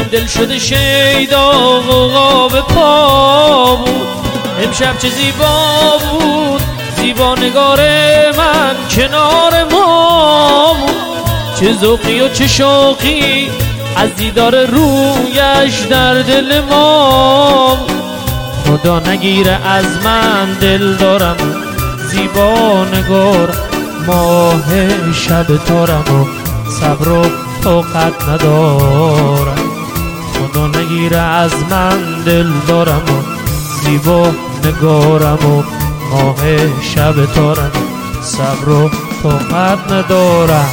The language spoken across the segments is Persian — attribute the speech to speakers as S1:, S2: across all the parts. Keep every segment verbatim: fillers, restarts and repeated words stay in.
S1: دل شده شیدا غوغا پا بود. امشب چه زیبا بود زیبا نگار من کنار ما بود. چه ذوقی و چه شوقی از دیدار رویش در دل ما بود. خدا نگیره از من دل دارم زیبا نگار ماه شب تارم و صبر و طاقت ندارم. خدا نگیره از من دل دارم و زیبا نگارم و ماه شب تارم و صبر و طاقت ندارم.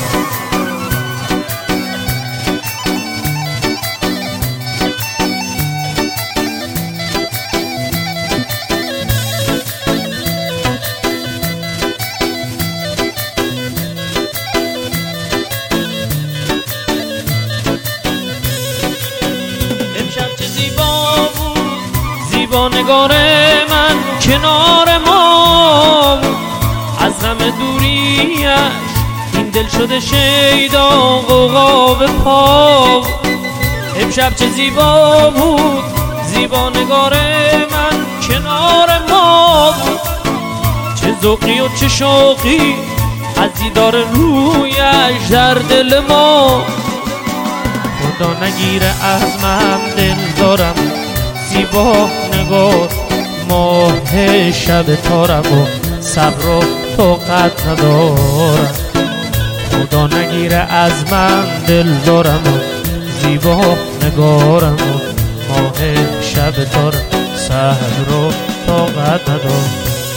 S1: زیبا نگار من کنار ما بود. از غم دوریش این دل شده شیدا غوغا به پا بود. امشب چه زیبا بود زیبا نگار من کنار ما بود. چه ذوقی و چه شوقی از دیدار رویش در دل ما. خدا نگیره از من دل دارم زیبا نگار ماه شب تارم و صبر و طاقت ندارم. خدا نگیره از من دل دارم و زیبا نگارم و ماه شب تارم صبر و طاقت ندارم.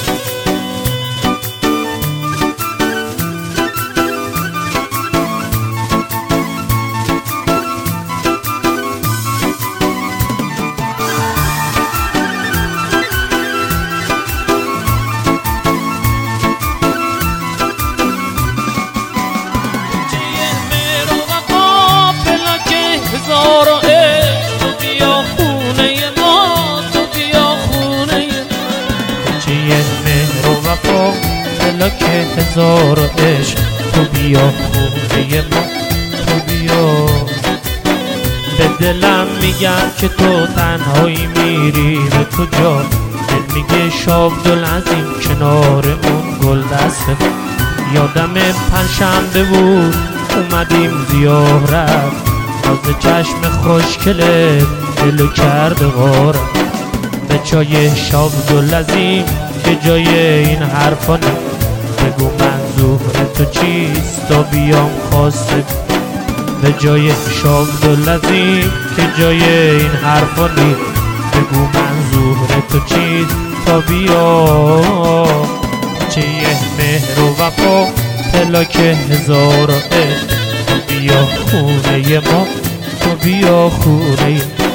S1: که هزار عشق تو بیا خونه ما تو بیا. به دلم میگم که تو تنهایی میری به کجا. دل میگه شابدالعظیم کنار اون گل دست. یادم پنجشنبه بود اومدیم زیارت. ناز چشم خوشگله دلو کرد غارت. به جای شابدالعظیم به جای این حرفا بگو منظور تو چیست تا بیام خواسته. به جای شابدالعظیم که جای این حرفا نیست بگو منظور تو چیست تا بیام. چه یه مهر و وفا پلاک هزار عشق تو بیا خونه ما تو بیا خونه